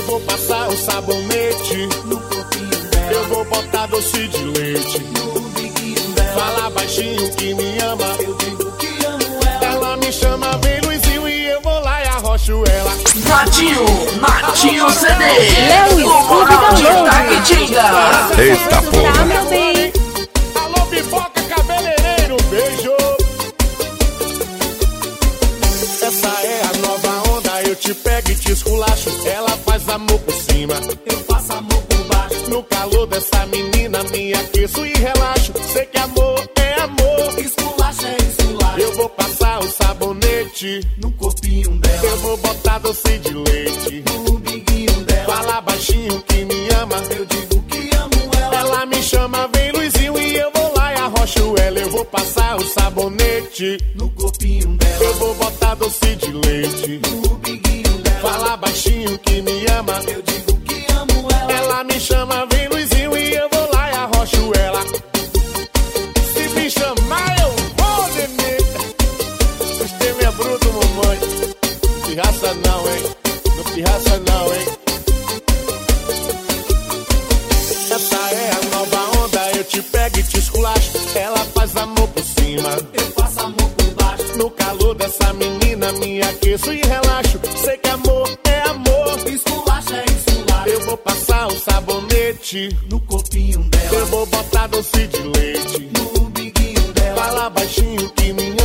Eu vou passar o sabonete no corpinho dela. Eu vou botar doce de leite no biguinho dela. Fala baixinho que me ama. Eu digo que amo ela. Ela me chama, vem Luizinho, e eu vou lá e arrocho ela. Natinho CD. Léo O moral de Download. Taquitinga. Eita porra. Tá, meu bem? Alô, pipoca, cabeleireiro, beijo. Essa é a nova onda, eu te pego e te esculacho. Ela faz amor por cima, Eu faço amor por baixo. no calor dessa menina me aqueço e relaxo. Sei que amor é amor. Esculacha é esculacha. Eu vou passar o sabonete no corpinho dela. eu vou botar doce de leite no biguinho dela. Fala baixinho que me ama. Eu digo que amo ela. Ela me chama, vem Luizinho, e eu vou lá e arrocho ela. Eu vou passar o sabonete no corpinho dela. eu vou botar doce de leite no biguinho dela. Fala baixinho que me ama. Eu digo que amo ela. Ela me chama, vem Luizinho, e eu vou lá e arrocho ela. Se me chamar eu vou, nenê. Sistema é bruto, mamãe. Pirraça não, hein? Não pirraça não, hein? Essa é a nova onda, eu te pego e te esculacho. Ela faz amor por cima, Eu faço amor por baixo. no calor dessa menina me aqueço e relaxo. Sei que amor é amor. Esculacha é esculacha. Eu vou passar o sabonete no corpinho dela. eu vou botar doce de leite no biguinho dela. Fala baixinho que me